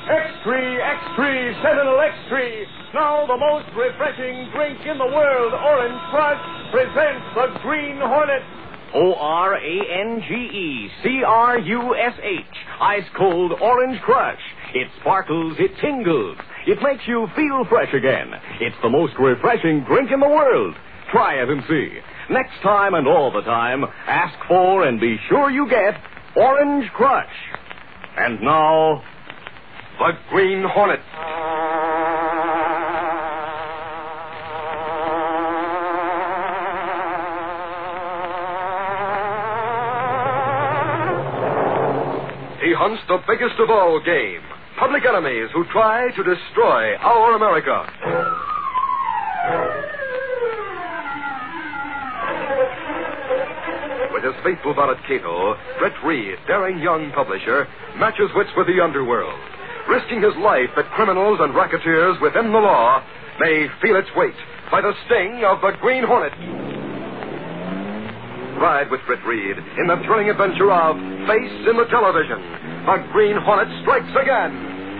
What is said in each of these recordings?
X-Tree, X-Tree, Sentinel X-Tree. Now the most refreshing drink in the world, Orange Crush, presents the Green Hornet. ORANGECRUSH. Ice cold Orange Crush. It sparkles, it tingles. It makes you feel fresh again. It's the most refreshing drink in the world. Try it and see. Next time and all the time, ask for and be sure you get Orange Crush. And now, the Green Hornet. He hunts the biggest of all game, public enemies who try to destroy our America. With his faithful valet Cato, Brett Reed, daring young publisher, matches wits with the underworld, risking his life that criminals and racketeers within the law may feel its weight by the sting of the Green Hornet. Ride with Brett Reed in the thrilling adventure of Face in the Television. The Green Hornet strikes again.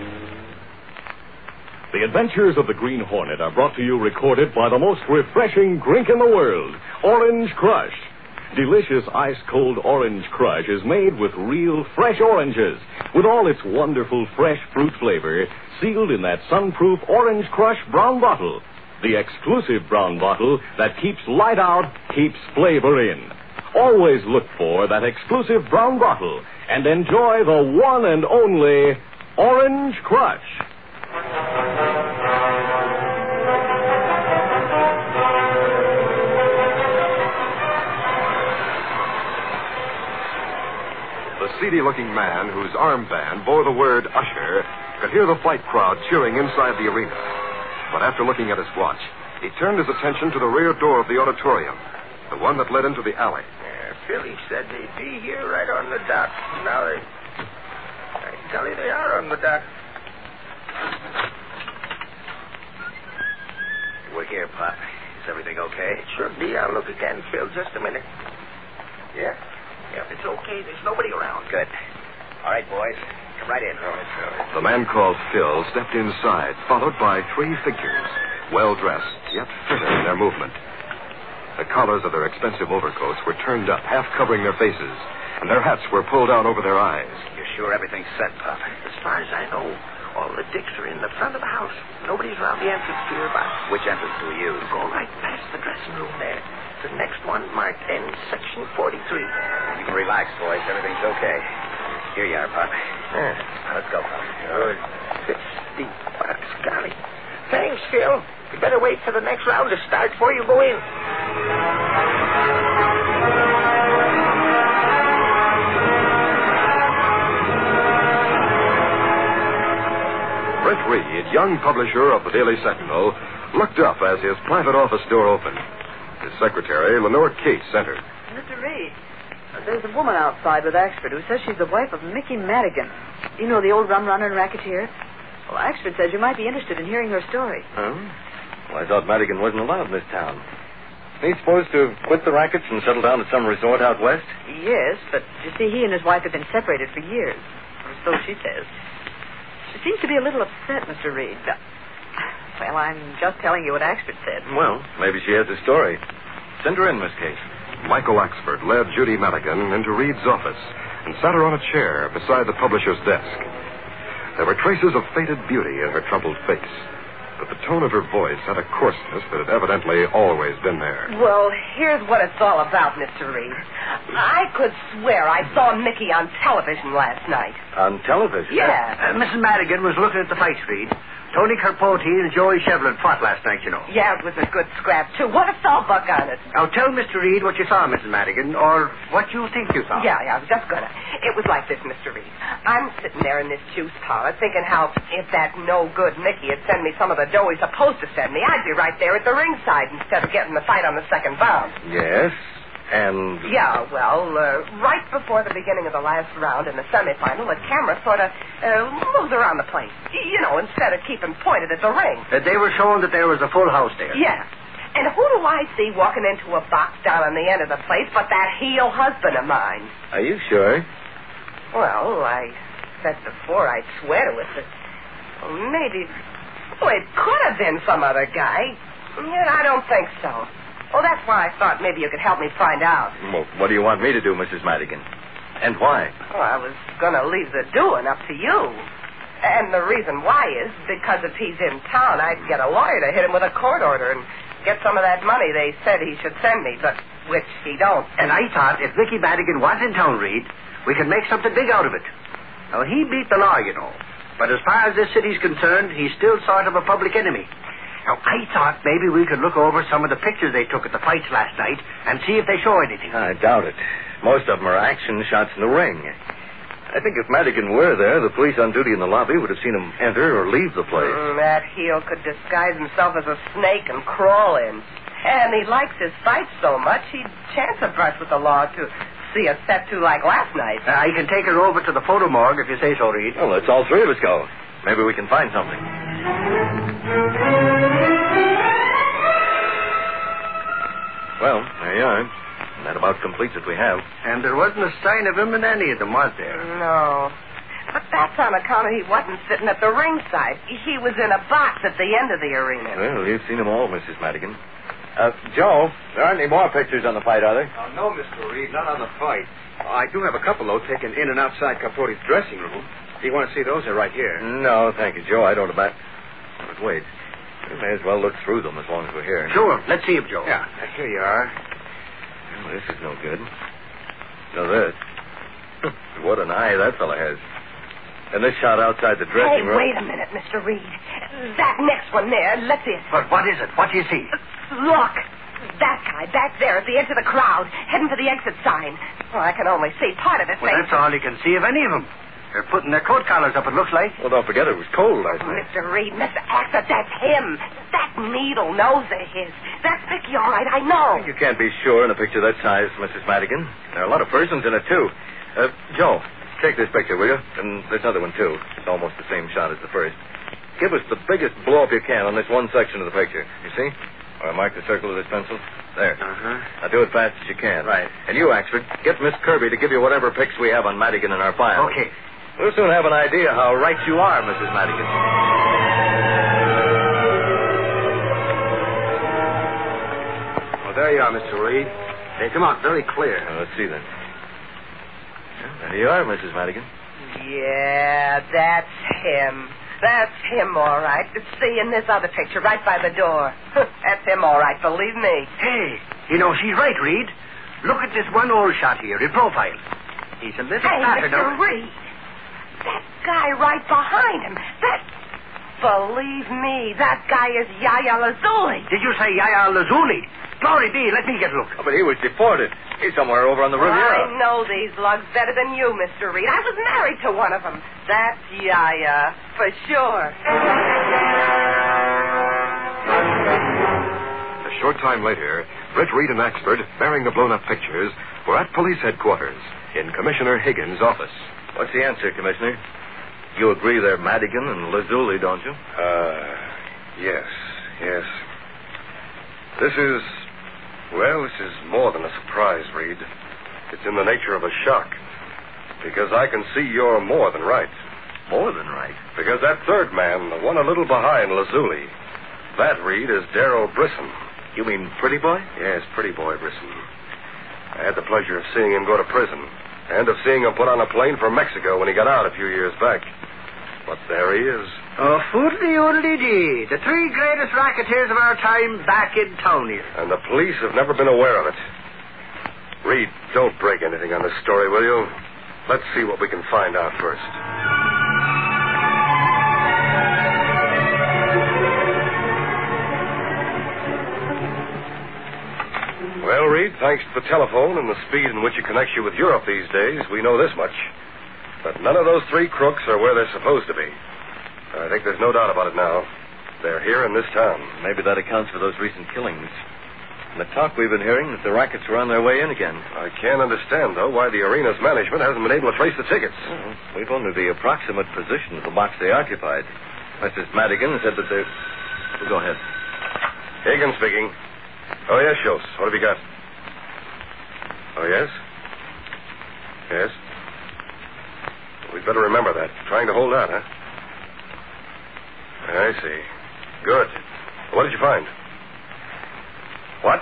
The adventures of the Green Hornet are brought to you recorded by the most refreshing drink in the world, Orange Crush. Delicious ice-cold Orange Crush is made with real fresh oranges, with all its wonderful fresh fruit flavor sealed in that sun-proof Orange Crush brown bottle. The exclusive brown bottle that keeps light out, keeps flavor in. Always look for that exclusive brown bottle and enjoy the one and only Orange Crush. The seedy-looking man whose armband bore the word usher could hear the fight crowd cheering inside the arena. But after looking at his watch, he turned his attention to the rear door of the auditorium, the one that led into the alley. Philly said they'd be here right on the dot. Now I can tell you they are on the dot. We're here, Pop. Is everything okay? It should be. I'll look again, Phil. Just a minute. Yeah, it's okay. There's nobody around. Good. All right, boys. Come right in. All right. The man called Phil stepped inside, followed by three figures, well-dressed, yet fitted in their movement. The collars of their expensive overcoats were turned up, half covering their faces, and their hats were pulled down over their eyes. You're sure everything's set, Pop? As far as I know, all the dicks are in the front of the house. Nobody's around the entrance to your box. Which entrance do we use? Go right past the dressing room there. The next one marked N, section 43. You can relax, boys. Everything's okay. Here you are, Pop. Now, let's go, Pop. Good. 50 bucks, golly. Thanks, Phil. You better wait for the next round to start before you go in. Brett Reed, young publisher of the Daily Sentinel, looked up as his private office door opened. His secretary, Lenore Cates, entered. Mr. Reed, there's a woman outside with Axford who says she's the wife of Mickey Madigan. You know, the old rum runner and racketeer? Well, Axford says you might be interested in hearing her story. Oh? Well, I thought Madigan wasn't allowed in this town. He's supposed to quit the rackets and settle down at some resort out west? Yes, but you see, he and his wife have been separated for years. Or so she says. She seems to be a little upset, Mr. Reed. Well, I'm just telling you what Axford said. Well, maybe she has a story. Send her in, Miss Case. Michael Axford led Judy Madigan into Reed's office and sat her on a chair beside the publisher's desk. There were traces of faded beauty in her troubled face, but the tone of her voice had a coarseness that had evidently always been there. Well, here's what it's all about, Mr. Reed. I could swear I saw Mickey on television last night. On television? Yeah. Mrs. Madigan was looking at the fight, Reed. Tony Carpote and Joey Shevlin fought last night, you know. Yeah, it was a good scrap, too. What a sawbuck on it. Now, tell Mr. Reed what you saw, Mrs. Madigan, or what you think you saw. Yeah, I was just gonna. It was like this, Mr. Reed. I'm sitting there in this juice parlor thinking how if that no-good Mickey had sent me some of the dough he's supposed to send me, I'd be right there at the ringside instead of getting the fight on the second bout. Yes, and... Yeah, well, right before the beginning of the last round in the semifinal, the camera sort of moves around the place. You know, instead of keeping pointed at the ring. They were showing that there was a full house there. Yeah. And who do I see walking into a box down on the end of the place but that heel husband of mine? Are you sure? Well, I said before I'd swear to it, but Maybe. Oh, it could have been some other guy. Yet I don't think so. Well, that's why I thought maybe you could help me find out. Well, what do you want me to do, Mrs. Madigan? And why? Oh, I was going to leave the doing up to you. And the reason why is because if he's in town, I'd get a lawyer to hit him with a court order and get some of that money they said he should send me, but which he don't. And I thought if Nicky Madigan was in town, Reed, we could make something big out of it. Now, he beat the law, you know. But as far as this city's concerned, he's still sort of a public enemy. Now, I thought maybe we could look over some of the pictures they took at the fights last night and see if they show anything. I doubt it. Most of them are action shots in the ring. I think if Madigan were there, the police on duty in the lobby would have seen him enter or leave the place. That heel could disguise himself as a snake and crawl in. And he likes his fights so much, he'd chance a brush with the law to see a set to like last night. I can take her over to the photo morgue if you say so, Reed. Well, let's all three of us go. Maybe we can find something. Well, there you are. And that about completes what we have. And there wasn't a sign of him in any of them, was there? No. But that's on account of he wasn't sitting at the ringside. He was in a box at the end of the arena. Well, you've seen them all, Mrs. Madigan. Joe, there aren't any more pictures on the fight, are there? No, Mr. Reed, not on the fight. I do have a couple, though, taken in and outside Capote's dressing room. If you want to see those, they're right here. No, thank you, Joe. I don't about... But wait. We may as well look through them as long as we're here. Sure. Let's see him, Joe. Yeah, here you are. Well, this is no good. No, this. What an eye that fella has. And this shot outside the dressing room... Hey, wait a minute, Mr. Reed. That next one there, let's see it. But what is it? What do you see? Look. That guy back there at the edge of the crowd, heading for the exit sign. Well, I can only see part of his Well, face. that's all you can see of any of them. They're putting their coat collars up, it looks like. Well, don't forget it was cold last night. Mr. Reed, Mr. Axel, that's him. That needle nose of his. That's Vicky, all right, I know. You can't be sure in a picture that size, Mrs. Madigan. There are a lot of persons in it, too. Joe, take this picture, will you? And this other one, too. It's almost the same shot as the first. Give us the biggest blow-up you can on this one section of the picture. You see? Or mark the circle with this pencil. There. Uh-huh. Now do it fast as you can. Right. And you, Axford, get Miss Kirby to give you whatever pics we have on Madigan in our file. Okay. We'll soon have an idea how right you are, Mrs. Madigan. Well, there you are, Mr. Reed. They come out very clear. Let's see then. Well, there you are, Mrs. Madigan. Yeah, that's him. That's him, all right. See, in this other picture, right by the door. That's him, all right, believe me. Hey, you know, she's right, Reed. Look at this one old shot here in profile. He's a little Hey, fatter Mr. now. Reed. That guy right behind him. Believe me, that guy is Yaya Lazuli. Did you say Yaya Lazuli? Glory be, let me get a look. Oh, but he was deported. He's somewhere over on the Riviera. I know these lugs better than you, Mr. Reed. I was married to one of them. That's Yaya, for sure. A short time later, Britt Reed and Axford, bearing the blown-up pictures, were at police headquarters in Commissioner Higgins' office. What's the answer, Commissioner? You agree they're Madigan and Lazuli, don't you? Yes. This is more than a surprise, Reed. It's in the nature of a shock. Because I can see you're more than right. More than right. Because that third man, the one a little behind Lazuli, that, Reed, is Darrell Brisson. You mean Pretty Boy? Yes, Pretty Boy Brisson. I had the pleasure of seeing him go to prison, and of seeing him put on a plane for Mexico when he got out a few years back. But there he is. Oh, foodly-oodly-dee. The three greatest racketeers of our time back in town here. And the police have never been aware of it. Reed, don't break anything on this story, will you? Let's see what we can find out first. Well, Reed, thanks to the telephone and the speed in which it connects you with Europe these days, we know this much. But none of those three crooks are where they're supposed to be. I think there's no doubt about it now. They're here in this town. Maybe that accounts for those recent killings. And the talk we've been hearing that the rackets are on their way in again. I can't understand, though, why the arena's management hasn't been able to trace the tickets. Well, we've only the approximate position of the box they occupied. Mrs. Madigan said that they... Well, go ahead. Higgins speaking. Oh, yes, Schultz. What have you got? Oh, yes? Yes? We'd better remember that. Trying to hold out, huh? I see. Good. What did you find? What?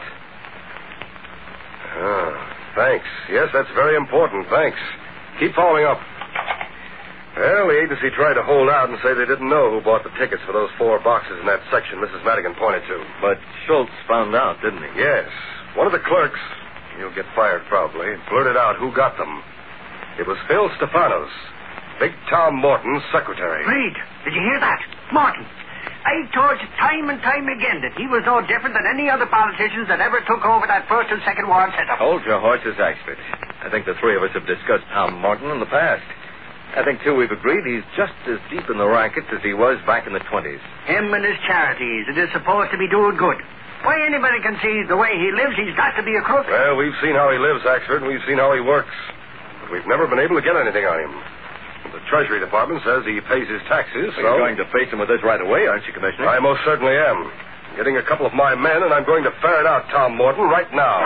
Thanks. Yes, that's very important. Thanks. Keep following up. Well, the agency tried to hold out and say they didn't know who bought the tickets for those 4 boxes in that section Mrs. Madigan pointed to. But Schultz found out, didn't he? Yes. One of the clerks, he'll get fired probably, blurted out who got them. It was Phil Stefanos, Big Tom Morton's secretary. Reed, did you hear that? Morton. I told you time and time again that he was no different than any other politicians that ever took over that first and second ward setup. Hold your horses, Axford. I think the three of us have discussed Tom Morton in the past. I think, too, we've agreed he's just as deep in the racket as he was back in the 20s. Him and his charities, it is supposed to be doing good. Why, anybody can see the way he lives, he's got to be a crook. Well, we've seen how he lives, Axford, and we've seen how he works. But we've never been able to get anything on him. The Treasury Department says he pays his taxes, so... You're going to face him with this right away, aren't you, Commissioner? I most certainly am. I'm getting a couple of my men, and I'm going to ferret out Tom Morton right now.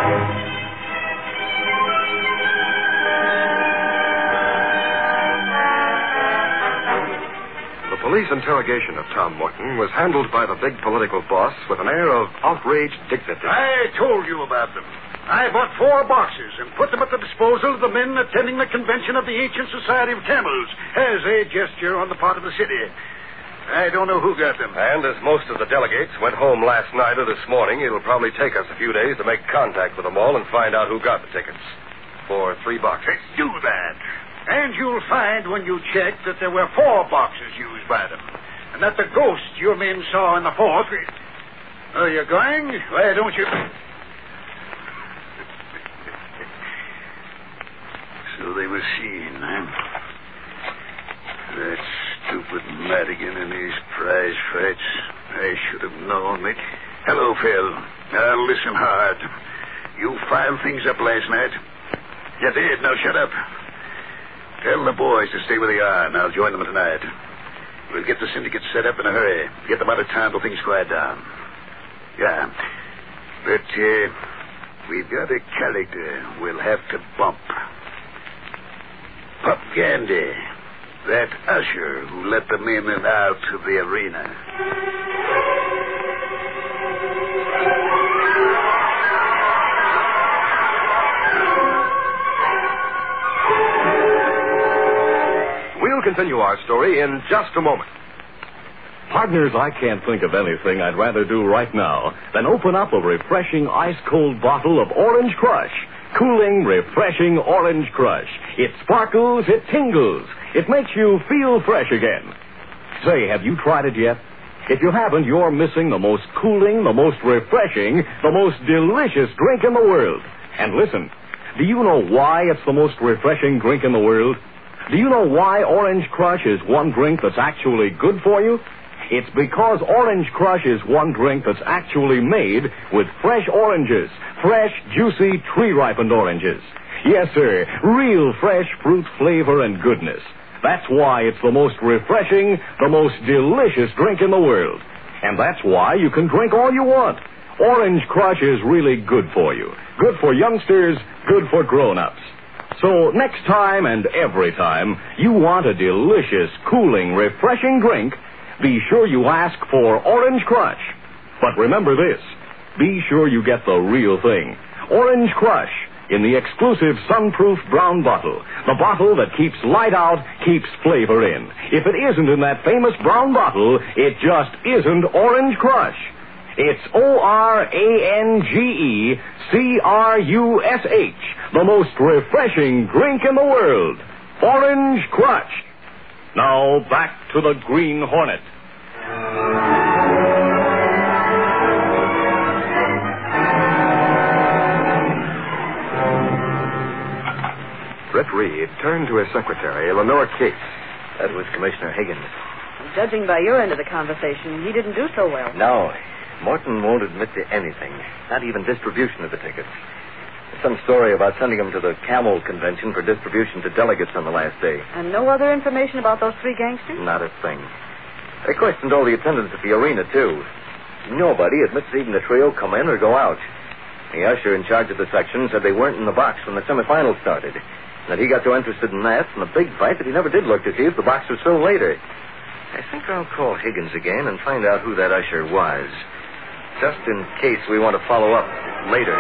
The police interrogation of Tom Morton was handled by the big political boss with an air of outraged dignity. I told you about them. I bought 4 boxes and put them at the disposal of the men attending the convention of the Ancient Society of Camels as a gesture on the part of the city. I don't know who got them. And as most of the delegates went home last night or this morning, it'll probably take us a few days to make contact with them all and find out who got the tickets for 3 boxes. Do that. And you'll find when you check that there were 4 boxes used by them. And that the ghost your men saw in the 4th... Oh, you're going? Why don't you... So they were seen, huh? That stupid Madigan and his prize fights. I should have known it. Hello, Phil. Now, listen hard. You filed things up last night. You did. Now, shut up. Tell the boys to stay where they are, and I'll join them tonight. We'll get the syndicate set up in a hurry. Get them out of town till things quiet down. Yeah. But, we've got a character we'll have to bump. Pup Gandy, that usher who let them in and out of the arena. We'll continue our story in just a moment. Partners, I can't think of anything I'd rather do right now than open up a refreshing ice-cold bottle of Orange Crush. Cooling, refreshing Orange Crush. It sparkles, it tingles. It makes you feel fresh again. Say, have you tried it yet? If you haven't, you're missing the most cooling, the most refreshing, the most delicious drink in the world. And listen, do you know why it's the most refreshing drink in the world? Do you know why Orange Crush is one drink that's actually good for you? It's because Orange Crush is one drink that's actually made with fresh oranges. Fresh, juicy, tree-ripened oranges. Yes, sir. Real fresh fruit flavor and goodness. That's why it's the most refreshing, the most delicious drink in the world. And that's why you can drink all you want. Orange Crush is really good for you. Good for youngsters, good for grown-ups. So next time and every time you want a delicious, cooling, refreshing drink, be sure you ask for Orange Crush. But remember this, be sure you get the real thing. Orange Crush in the exclusive sunproof brown bottle. The bottle that keeps light out, keeps flavor in. If it isn't in that famous brown bottle, it just isn't Orange Crush. It's OrangeCrush, the most refreshing drink in the world. Orange Crush. Now back to the Green Hornet. Brett Reed turned to his secretary, Lenore Case. That was Commissioner Higgins. Judging by your end of the conversation, he didn't do so well. No. Morton won't admit to anything, not even distribution of the tickets. There's some story about sending them to the Camel Convention for distribution to delegates on the last day. And no other information about those 3 gangsters? Not a thing. They questioned all the attendants at the arena, too. Nobody admits even the trio come in or go out. The usher in charge of the section said they weren't in the box when the semifinals started. And that he got so interested in that and the big fight that he never did look to see if the box was filled later. I think I'll call Higgins again and find out who that usher was. Just in case we want to follow up later.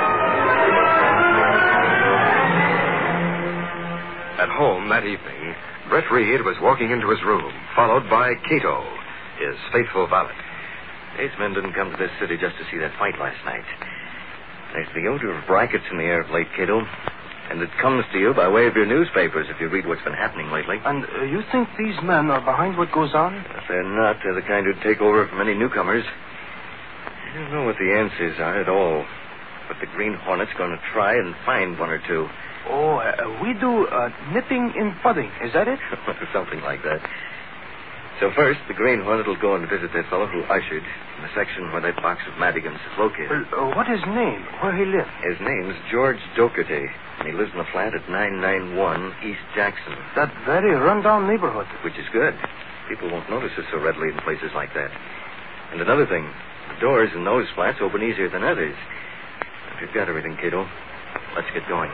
At home that evening, Brett Reed was walking into his room, followed by Cato, his faithful valet. These men didn't come to this city just to see that fight last night. There's the odor of brackets in the air of late, Cato. And it comes to you by way of your newspapers if you read what's been happening lately. And you think these men are behind what goes on? If they're not, they're the kind who'd take over from any newcomers. I don't know what the answers are at all. But the Green Hornet's going to try and find one or two. Oh, we do nipping in budding. Is that it? Something like that. So first, the Green Hornet will go and visit that fellow who ushered in the section where that box of Madigan's is located. Well, what his name? Where he live? His name's George Docherty, and he lives in a flat at 991 East Jackson. That very run-down neighborhood. Which is good. People won't notice us so readily in places like that. And another thing, the doors in those flats open easier than others. If you've got everything, Cato, let's get going.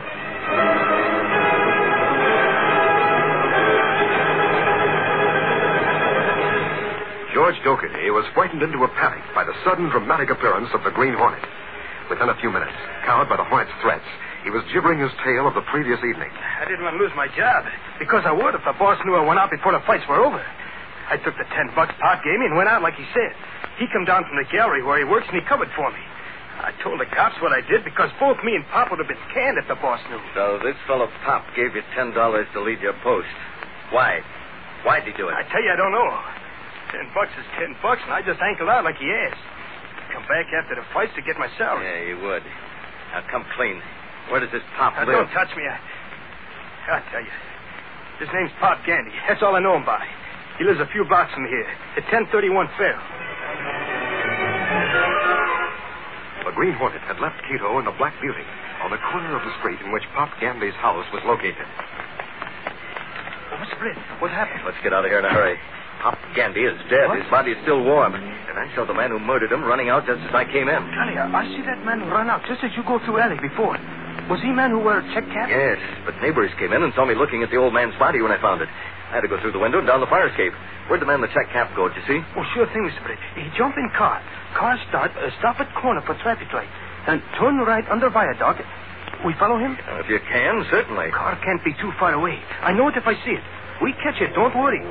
George Docherty was frightened into a panic by the sudden dramatic appearance of the Green Hornet. Within a few minutes, cowed by the Hornet's threats, he was gibbering his tale of the previous evening. I didn't want to lose my job, because I would if the boss knew I went out before the fights were over. I took the $10 Pop gave me and went out like he said. He come down from the gallery where he works and he covered for me. I told the cops what I did because both me and Pop would have been canned if the boss knew. So this fellow Pop gave you $10 to leave your post. Why? Why'd he do it? I tell you, I don't know. $10 is $10, and I just ankled out like he asked. Come back after the fights to get my salary. Yeah, you would. Now come clean. Where does this Pop live? Don't touch me. I tell you. His name's Pop Gandy. That's all I know him by. He lives a few blocks from here, at 1031 Fair. The Green Hornet had left Cato in the Black Beauty on the corner of the street in which Pop Gandy's house was located. Oh, Mr. Britt, what happened? Let's get out of here in a hurry. Pop Gandy is dead. What? His body is still warm. And I saw the man who murdered him running out just as I came in. Golly, I see that man run out just as you go through alley before. Was he man who wore a check cap? Yes, but neighbors came in and saw me looking at the old man's body when I found it. I had to go through the window and down the fire escape. Where'd the man in the check cap go, did you see? Oh, sure thing, Mr. Britt. He jump in car. Car start, stop at corner for traffic light. Then turn right under viaduct. We follow him? If you can, certainly. Car can't be too far away. I know it if I see it. We catch it, don't worry.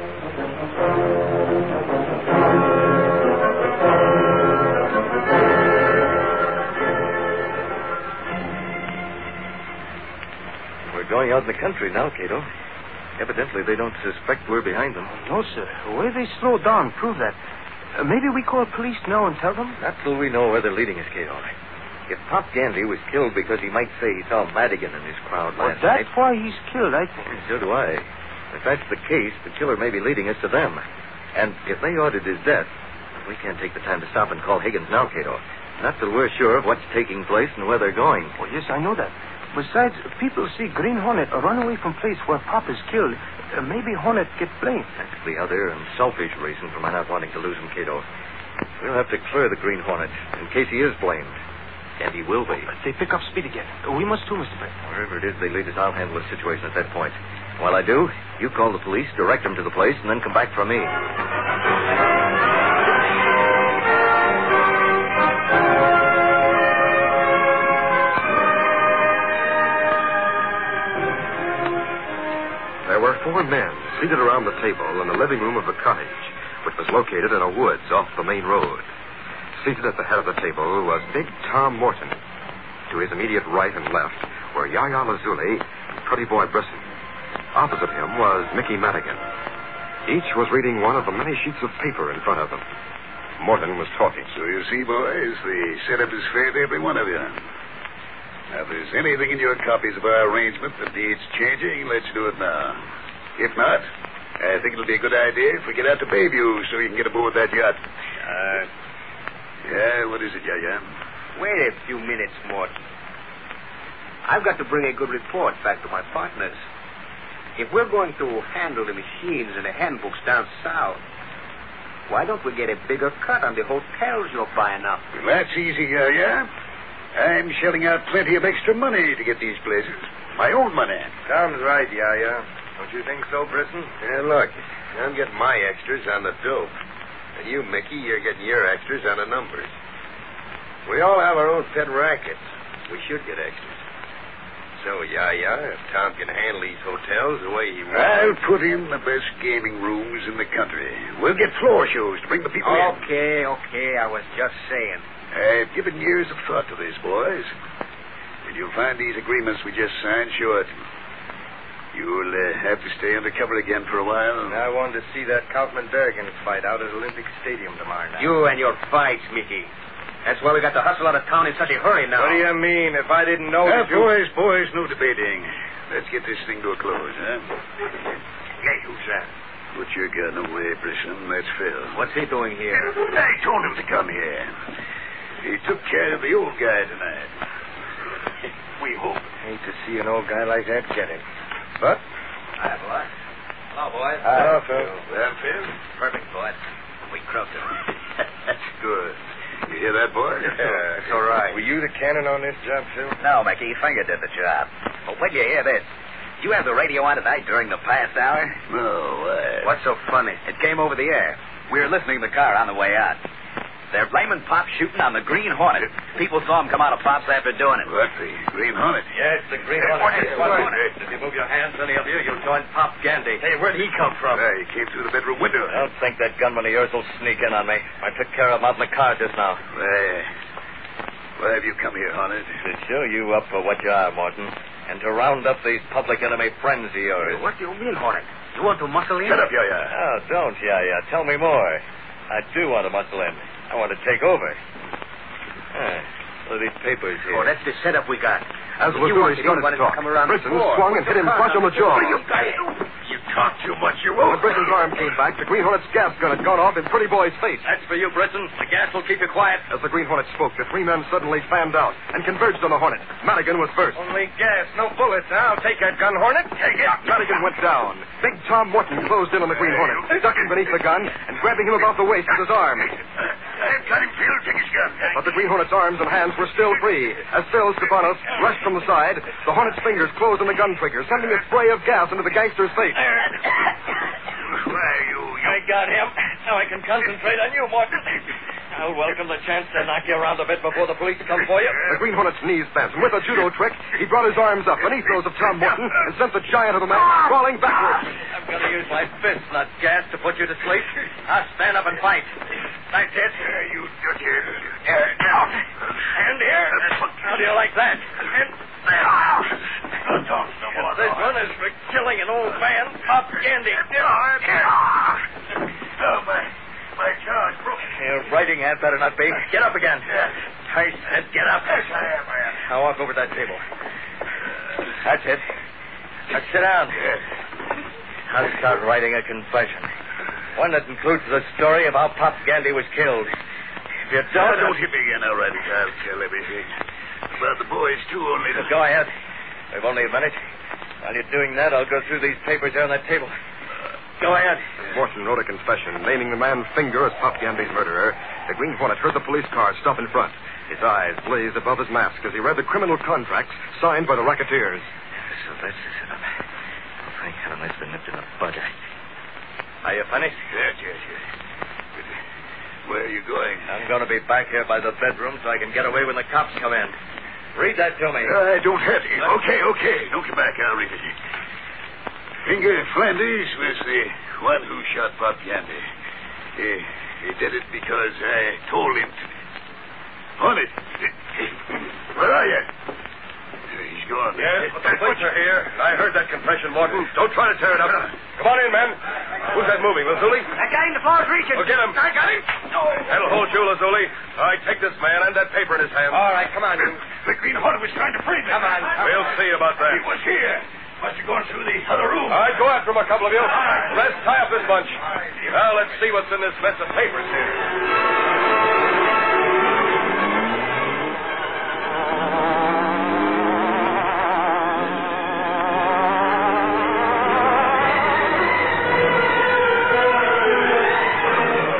We're going out in the country now, Cato. Evidently, they don't suspect we're behind them. No, sir. The way they slow down prove that. Maybe we call police now and tell them? Not till we know where they're leading us, Cato. If Pop Gandy was killed because he might say he saw Madigan in his crowd last night... That's why he's killed, I think. So do I. If that's the case, the killer may be leading us to them. And if they ordered his death, we can't take the time to stop and call Higgins now, Cato. Not till we're sure of what's taking place and where they're going. Oh, yes, I know that. Besides, people see Green Hornet run away from place where Pop is killed. Maybe Hornet get blamed. That's the other and selfish reason for my not wanting to lose him, Cato. We'll have to clear the Green Hornet in case he is blamed. And he will be. They pick up speed again. We must too, Mr. Brett. Wherever it is they lead us, I'll handle the situation at that point. While I do, you call the police, direct them to the place, and then come back for me. There were 4 men seated around the table in the living room of the cottage, which was located in a woods off the main road. Seated at the head of the table was Big Tom Morton. To his immediate right and left were Yaya Lazuli and Pretty Boy Brisson. Opposite him was Mickey Madigan. Each was reading one of the many sheets of paper in front of them. Morton was talking. So you see, boys, the setup is fair to every one of you. Now, if there's anything in your copies of our arrangement that needs changing, let's do it now. If not, I think it'll be a good idea if we get out to Bayview so you can get aboard that yacht. Yeah, what is it, Yaya? Wait a few minutes, Morton. I've got to bring a good report back to my partners. If we're going to handle the machines and the handbooks down south, why don't we get a bigger cut on the hotels you're buying up? Well, that's easy, Yaya. I'm shelling out plenty of extra money to get these places. My own money. Tom's right, Yaya. Don't you think so, Brisson? Yeah, look, I'm getting my extras on the dope. And you, Mickey, you're getting your extras on the numbers. We all have our own pet rackets. We should get extras. So, Yaya, if Tom can handle these hotels the way he wants... I'll put in the best gaming rooms in the country. We'll get floor shows to bring the people in. Okay. I was just saying. I've given years of thought to this, boys. And you'll find these agreements we just signed short. You'll have to stay undercover again for a while. I wanted to see that Kaufman-Berrigan fight out at Olympic Stadium tomorrow night. You and your fights, Mickey. That's why we got to hustle out of town in such a hurry now. What do you mean? If I didn't know... Boys, no debating. Let's get this thing to a close, huh? Hey, who's that? Put your gun away, Brisson. That's Phil. What's he doing here? I told him to come here. He took care of the old guy tonight. We hope. Hate to see an old guy like that get it. But... Hi, boy. Hello, boys. Hello, Phil. Well, Phil? Perfect, boy. We croaked him. That's good. You hear that, boy? Yeah, that's all right. Were you the cannon on this job, Phil? No, Mickey. Finger did the job. But when you hear this, did you have the radio on tonight during the past hour? No, What's so funny? It came over the air. We were listening to the car on the way out. They're blaming Pop shooting on the Green Hornet. People saw him come out of Pop's after doing it. What, the Green Hornet? Yes, the Green Hornet. If you move your hands, any of you, you'll join Pop Gandy. Hey, where'd he come from? He came through the bedroom window. I don't think that gunman of yours will sneak in on me. I took care of him out in the car just now. Why have you come here, Hornet? To show you up for what you are, Morton. And to round up these public enemy friends of yours. What do you mean, Hornet? You want to muscle in? Shut up, Yaya. Oh, don't, Yaya. Tell me more. I do want to muscle in. I want to take over. What are these papers here? Oh, that's the setup we got. As Missouri started to talk, Brisson swung and hit him flush on the jaw. You talk too much, you won't. When Brisson's arm came back, the Green Hornet's gas gun had gone off in Pretty Boy's face. That's for you, Brisson. The gas will keep you quiet. As the Green Hornet spoke, the three men suddenly fanned out and converged on the Hornet. Madigan was first. Only gas, no bullets. I'll take that gun, Hornet. Take it. Madigan went down. Big Tom Morton closed in on the Green Hornet, ducking beneath the gun and grabbing him about the waist with his arm. I've got him, Phil. Take his gun. But the Green Hornet's arms and hands were still free. As Phil Stefanos rushed from the side, the Hornet's fingers closed on the gun trigger, sending a spray of gas into the gangster's face. I got him. Now I can concentrate on you, Morton. I'll welcome the chance to knock you around a bit before the police come for you. The Green Hornet's knees bent, and with a judo trick, he brought his arms up beneath those of Tom Morton and sent the giant of a man crawling backwards. I'm going to use my fists, not gas, to put you to sleep. I'll stand up and fight. That's it. You dirty... And here. How do you like that? And this one is for killing an old man, Pop Gandy. My jaw's broken. Your writing hand better not be. Get up again. I said get up. Yes, I am. Now walk over to that table. That's it. Now sit down. I'll start writing a confession. One that includes the story of how Pop Gandy was killed. If you don't hit me again, all right. I'll tell everything. About the boys, too, only to... Go ahead. We've only a minute. While you're doing that, I'll go through these papers here on that table. Go ahead. Morton wrote a confession, naming the man Finger as Pop Gandy's murderer. The Green Hornet heard the police car stop in front. His eyes blazed above his mask as he read the criminal contracts signed by the racketeers. So that's the setup. Oh, thank heaven that's been nipped in the bud. Are you finished? Yes. Where are you going? I'm going to be back here by the bedroom so I can get away when the cops come in. Read that to me. I don't have it. Okay. Don't come back. I'll read it. Finger Flanders was the one who shot Pop Gandy. He did it because I told him to. Hornet, where are you? He's gone. Yes, but the police are here. I heard that confession, Morton. Don't try to tear it up. Come on in, men. Who's that moving, Lazuli? That guy in the floor's reaching. Well, get him. I got him. That'll hold you, Lazuli. All right, take this man and that paper in his hand. All right, come on, you. The Green Hornet was trying to free me. Come on. We'll see about that. He was here. Must have gone through the other room. All right, go after him, a couple of you. Let's tie up this bunch. Now, let's see what's in this mess of papers here.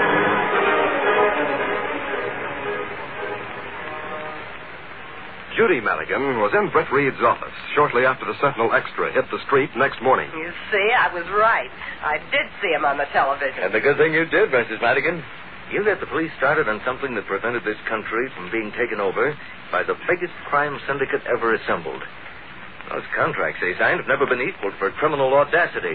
Judy Judy Madigan was in Brett Reed's office shortly after the Sentinel Extra hit the street next morning. You see, I was right. I did see him on the television. And the good thing you did, Mrs. Madigan. You got the police started on something that prevented this country from being taken over by the biggest crime syndicate ever assembled. Those contracts they signed have never been equaled for criminal audacity.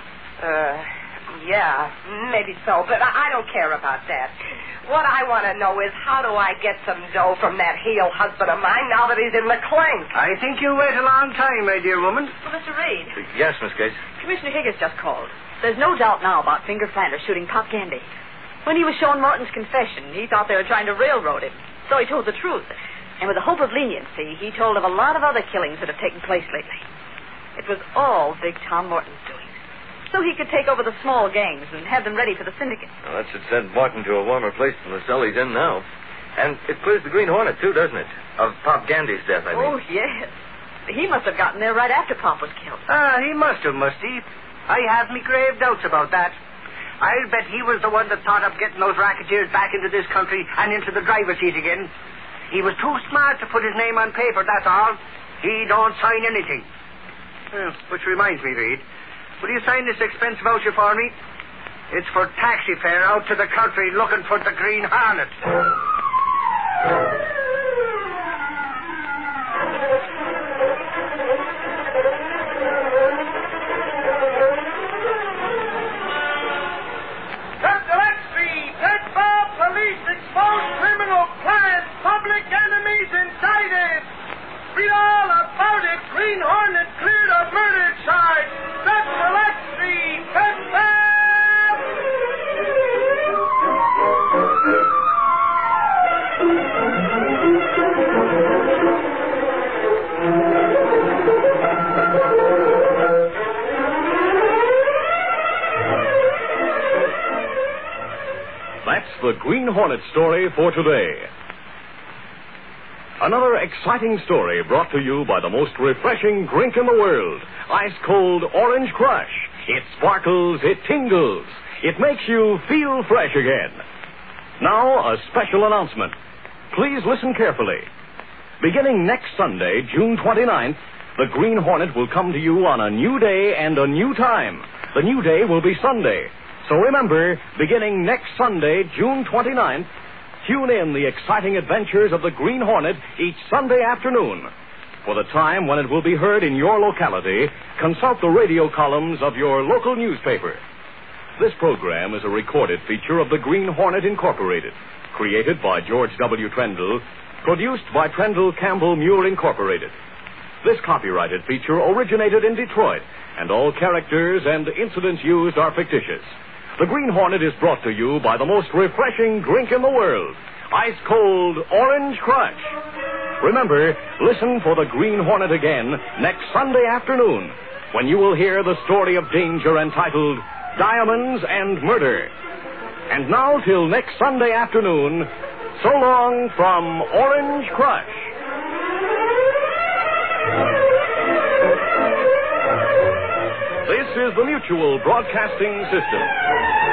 Yeah, maybe so, but I don't care about that. What I want to know is how do I get some dough from that heel husband of mine now that he's in the clink? I think you wait a long time, my dear woman. Well, Mr. Reed, Yes, Miss Case. Commissioner Higgins just called. There's no doubt now about Finger Flanders shooting Pop Gandy. When he was showing Morton's confession, he thought they were trying to railroad him. So he told the truth. And with the hope of leniency, he told of a lot of other killings that have taken place lately. It was all Big Tom Morton's doing. So he could take over the small gangs and have them ready for the syndicate. Well, that should send Martin to a warmer place than the cell he's in now. And it clears the Green Hornet, too, doesn't it? Of Pop Gandy's death, I mean. Oh, yes. He must have gotten there right after Pop was killed. He must have, must he? I have me grave doubts about that. I'll bet he was the one that thought of getting those racketeers back into this country and into the driver's seat again. He was too smart to put his name on paper, that's all. He don't sign anything. Which reminds me, Reed. Will you sign this expense voucher for me? It's for taxi fare out to the country looking for the Green Hornet. Police expose criminal plans, public enemies indicted. Read all about it. Green Hornet cleared a murder charge. Central Street. That's the Green Hornet story for today. Another exciting story brought to you by the most refreshing drink in the world, ice-cold Orange Crush. It sparkles, it tingles, it makes you feel fresh again. Now, a special announcement. Please listen carefully. Beginning next Sunday, June 29th, the Green Hornet will come to you on a new day and a new time. The new day will be Sunday. So remember, beginning next Sunday, June 29th, tune in the exciting adventures of the Green Hornet each Sunday afternoon. For the time when it will be heard in your locality, consult the radio columns of your local newspaper. This program is a recorded feature of the Green Hornet Incorporated, created by George W. Trendle, produced by Trendle Campbell Muir Incorporated. This copyrighted feature originated in Detroit, and all characters and incidents used are fictitious. The Green Hornet is brought to you by the most refreshing drink in the world, ice-cold Orange Crush. Remember, listen for the Green Hornet again next Sunday afternoon, when you will hear the story of danger entitled Diamonds and Murder. And now, till next Sunday afternoon, so long from Orange Crush. This is the Mutual Broadcasting System.